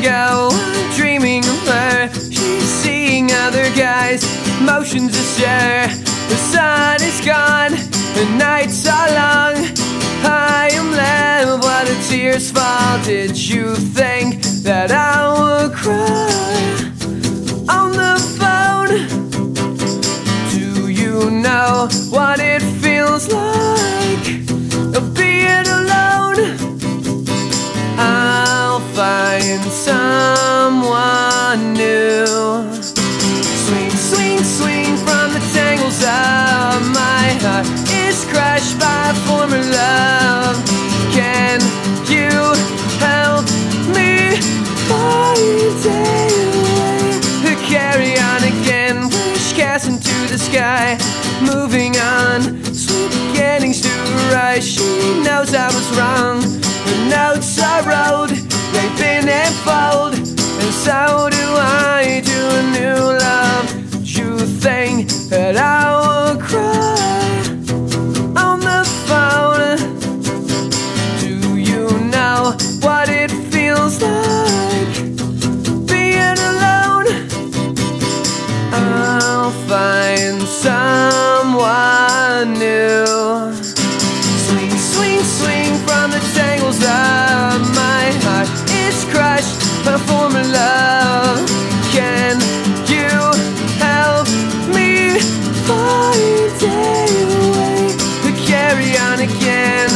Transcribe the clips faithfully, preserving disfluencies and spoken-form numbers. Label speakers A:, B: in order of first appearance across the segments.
A: ago, I'm dreaming of her. She's seeing other guys, motions astir. The sun is gone, the nights are long. I am left while the tears fall. Did you think that I would cry on the phone? Do you know what it feels like being alone? I'll find someone new. Swing, swing, swing from the tangles of my heart is crushed by former love. Can you help me find a way to carry on again? Wish cast into the sky, moving on, sweet beginnings to rise. She knows I was wrong. The notes I wrote, they've been unfold, and so do I to a new love. Did you think that I would cry on the phone? Do you know what it feels like being alone? I'll find someone new. Swing, swing, swing from the tangles of my heart is crushed by former love. Can you help me find a way to carry on again?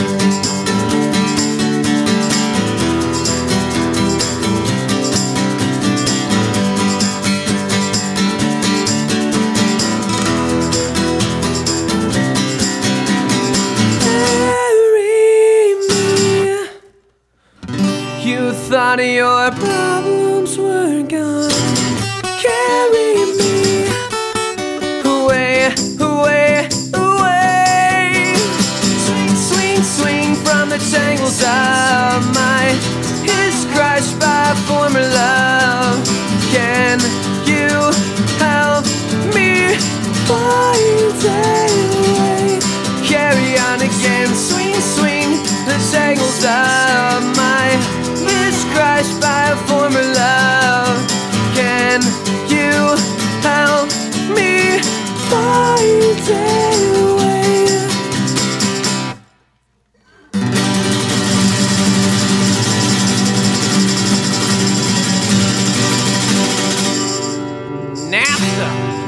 A: You thought your problems were gone. Carry me away, away, away. Swing, swing, swing from the tangles of my is crushed by former love. Can you help me find a way? Carry on again. Swing, swing the tangles of my is crushed by a former love. Can you help me find a way? NAFTA.